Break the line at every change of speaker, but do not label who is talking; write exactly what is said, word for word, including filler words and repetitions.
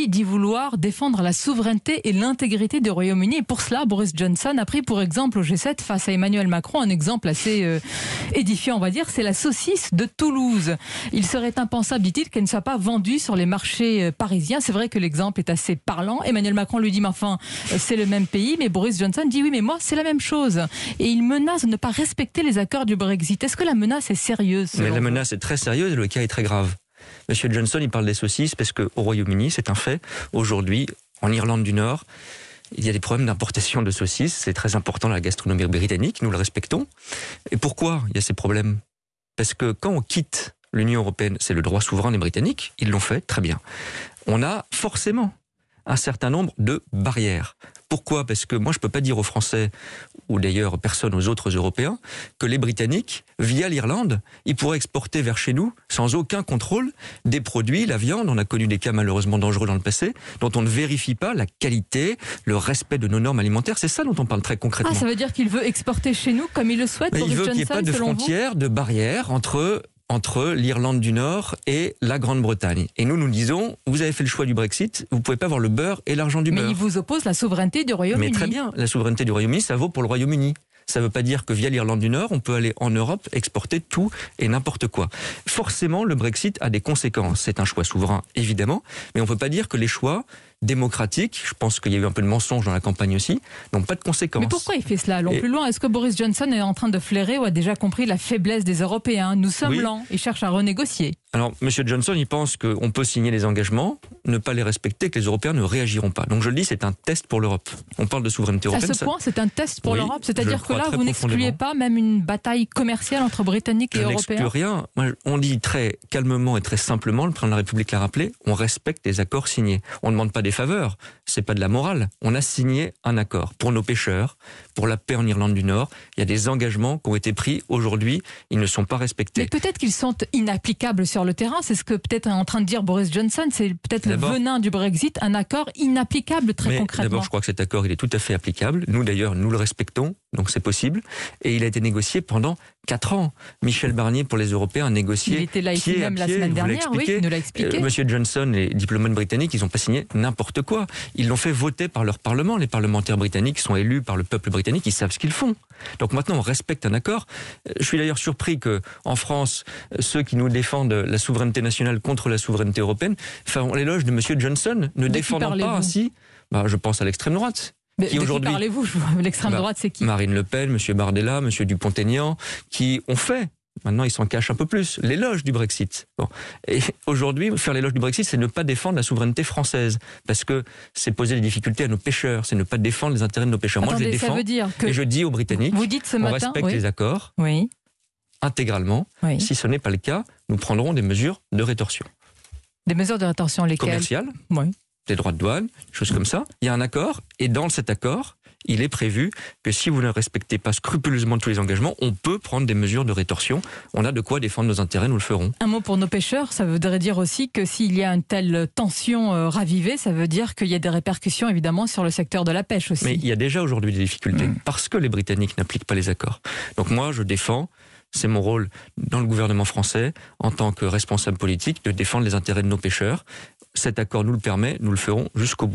lui, dit vouloir défendre la souveraineté et l'intégrité du Royaume-Uni. Et pour cela, Boris Johnson a pris pour exemple au G sept face à Emmanuel Macron un exemple assez euh, édifiant, on va dire, c'est la saucisse de Toulouse. Il serait impensable, dit-il, qu'elle ne soit pas vendue sur les marchés parisiens. C'est vrai que l'exemple est assez parlant. Emmanuel Macron lui dit, mais enfin, c'est le même pays. Mais Boris Johnson dit, oui, mais moi, c'est la même chose. Et il menace de ne pas respecter les accords du Brexit. Est-ce que la menace est sérieuse?
Mais la menace est très sérieuse et le cas est très grave. Monsieur Johnson, il parle des saucisses parce qu'au Royaume-Uni, c'est un fait. Aujourd'hui, en Irlande du Nord, il y a des problèmes d'importation de saucisses. C'est très important dans la gastronomie britannique. Nous le respectons. Et pourquoi il y a ces problèmes? Parce que quand on quitte l'Union européenne, c'est le droit souverain des Britanniques. Ils l'ont fait, très bien. On a forcément un certain nombre de barrières. Pourquoi? Parce que moi, je ne peux pas dire aux Français, ou d'ailleurs personne aux autres Européens, que les Britanniques, via l'Irlande, ils pourraient exporter vers chez nous, sans aucun contrôle, des produits, la viande. On a connu des cas malheureusement dangereux dans le passé, dont on ne vérifie pas la qualité, le respect de nos normes alimentaires. C'est ça dont on parle très concrètement.
Ah, ça veut dire qu'il veut exporter chez nous comme il le souhaite, Boris
Il veut
Johnson,
qu'il n'y ait pas de frontières, de barrières entre... entre l'Irlande du Nord et la Grande-Bretagne. Et nous, nous disons, vous avez fait le choix du Brexit, vous ne pouvez pas avoir le beurre et l'argent du
Mais
beurre.
Mais il vous oppose la souveraineté du Royaume-Uni.
Mais très bien, la souveraineté du Royaume-Uni, ça vaut pour le Royaume-Uni. Ça ne veut pas dire que via l'Irlande du Nord, on peut aller en Europe exporter tout et n'importe quoi. Forcément, le Brexit a des conséquences. C'est un choix souverain, évidemment, mais on ne peut pas dire que les choix démocratiques, je pense qu'il y a eu un peu de mensonge dans la campagne aussi, n'ont pas de conséquences.
Mais pourquoi il fait cela? Allons
et...
plus loin. Est-ce que Boris Johnson est en train de flairer ou a déjà compris la faiblesse des Européens? Nous sommes
oui.
lents. Il cherche à renégocier.
Alors, M. Johnson, il pense qu'on peut signer les engagements, ne pas les respecter, que les Européens ne réagiront pas. Donc je le dis, c'est un test pour l'Europe. On parle de souveraineté européenne.
À ce point, c'est un test pour
oui,
l'Europe. C'est-à-dire que là, vous n'excluez
profondément.
pas même une bataille commerciale entre Britanniques et
je
Européens?
Je n'exclus rien. Moi, on dit très calmement et très simplement, le président de la République l'a rappelé, on respecte les accords signés. On ne demande pas des faveurs, c'est pas de la morale. On a signé un accord pour nos pêcheurs, pour la paix en Irlande du Nord. Il y a des engagements qui ont été pris. Aujourd'hui, ils ne sont pas respectés.
Mais peut-être qu'ils sont inapplicables sur le terrain. C'est ce que peut-être est en train de dire Boris Johnson. C'est peut-être le venin du Brexit, un accord inapplicable très
mais
concrètement.
D'abord, je crois que cet accord, il est tout à fait applicable. Nous, d'ailleurs, nous le respectons, donc c'est possible. Et il a été négocié pendant quatre ans. Michel Barnier, pour les Européens, a négocié.
Il était là ici même la semaine dernière, oui, il nous l'a expliqué.
Euh, Monsieur Johnson, les diplomates britanniques, ils n'ont pas signé n'importe quoi. Ils l'ont fait voter par leur parlement. Les parlementaires britanniques sont élus par le peuple britannique, ils savent ce qu'ils font. Donc maintenant, on respecte un accord. Je suis d'ailleurs surpris qu'en France, ceux qui nous défendent la souveraineté nationale contre la souveraineté européenne font l'éloge de Monsieur Johnson, ne
de
défendant pas ainsi, bah, je pense à l'extrême droite.
Mais qui de qui parlez-vous? L'extrême bah, droite, c'est qui?
Marine Le Pen, M. Bardella, M. Dupont-Aignan, qui ont fait, maintenant ils s'en cachent un peu plus, l'éloge du Brexit. Bon. Et aujourd'hui, faire l'éloge du Brexit, c'est ne pas défendre la souveraineté française, parce que c'est poser des difficultés à nos pêcheurs, c'est ne pas défendre les intérêts de nos pêcheurs.
Attendez,
moi je les défends,
ça veut dire que
et je dis aux Britanniques,
vous dites ce
on
matin,
respecte
oui.
les accords
oui.
intégralement.
Oui.
Si ce n'est pas le cas, nous prendrons des mesures de rétorsion.
Des mesures de rétorsion, lesquelles?
Commerciales,
oui.
des droits de douane, des choses comme ça. Il y a un accord, et dans cet accord, il est prévu que si vous ne respectez pas scrupuleusement tous les engagements, on peut prendre des mesures de rétorsion. On a de quoi défendre nos intérêts, nous le ferons.
Un mot pour nos pêcheurs, ça voudrait dire aussi que s'il y a une telle tension euh, ravivée, ça veut dire qu'il y a des répercussions évidemment sur le secteur de la pêche aussi.
Mais il y a déjà aujourd'hui des difficultés,
mmh.
parce que les Britanniques n'appliquent pas les accords. Donc moi, je défends, c'est mon rôle dans le gouvernement français, en tant que responsable politique, de défendre les intérêts de nos pêcheurs. Cet accord nous le permet, nous le ferons jusqu'au bout.